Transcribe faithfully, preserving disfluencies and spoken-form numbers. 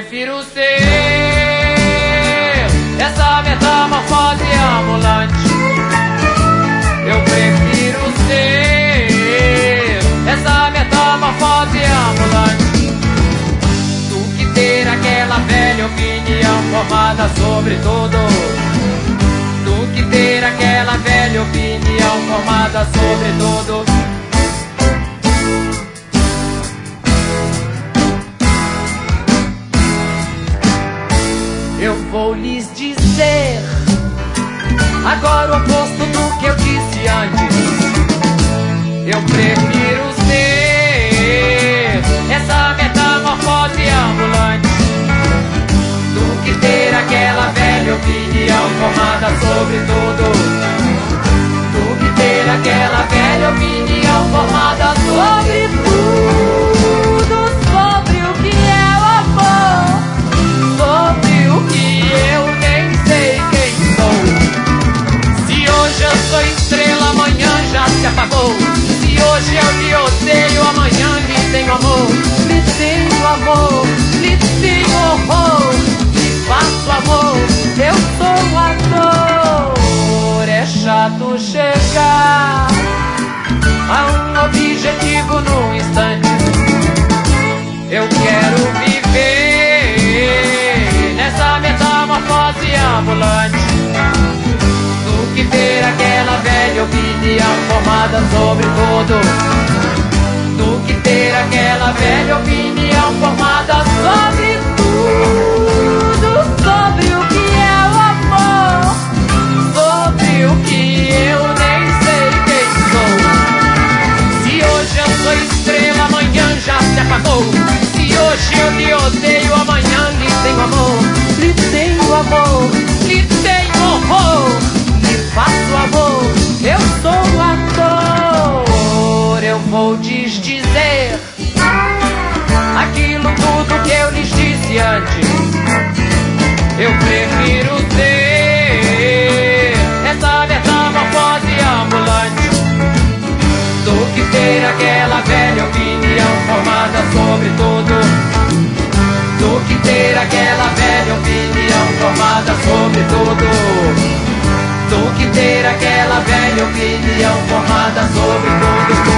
prefiro ser essa metamorfose ambulante. Eu prefiro ser essa metamorfose ambulante do que ter aquela velha opinião formada sobre tudo. Do que ter aquela velha opinião formada sobre tudo. Eu vou lhes dizer agora o oposto do que eu disse antes. Eu prefiro ser essa metamorfose ambulante do que ter aquela velha opinião formada sobre tudo. Do que ter aquela velha opinião formada sobre tudo. Sobre o que é o amor, sobre o que eu nem sei quem sou. Se hoje eu sou estrela, amanhã já se apagou. Se hoje eu lhe odeio, amanhã lhe tenho amor. Lhe tenho amor, lhe tenho horror, lhe faço amor, eu sou ator. É chato chegar a um objetivo num instante. Eu quero viver nessa metamorfose ambulante do que ter aquela velha opinião formada sobre tudo. Do que ter aquela velha opinião formada sobre tudo. Sobre o que é o amor, sobre o que eu nem sei quem sou. Se hoje eu sou estrela, amanhã já se apagou. Se hoje eu lhe odeio, amanhã lhe tenho amor. Lhe tenho amor, lhe tenho horror, lhe faço amor, eu sou ator. Eu vou desdizer aquilo tudo que eu lhes disse antes. Eu prefiro ser essa metamorfose ambulante do que ter aquela velha opinião formada sobre tudo. Do que ter aquela velha opinião formada sobre tudo. Do que ter aquela velha opinião formada sobre tudo.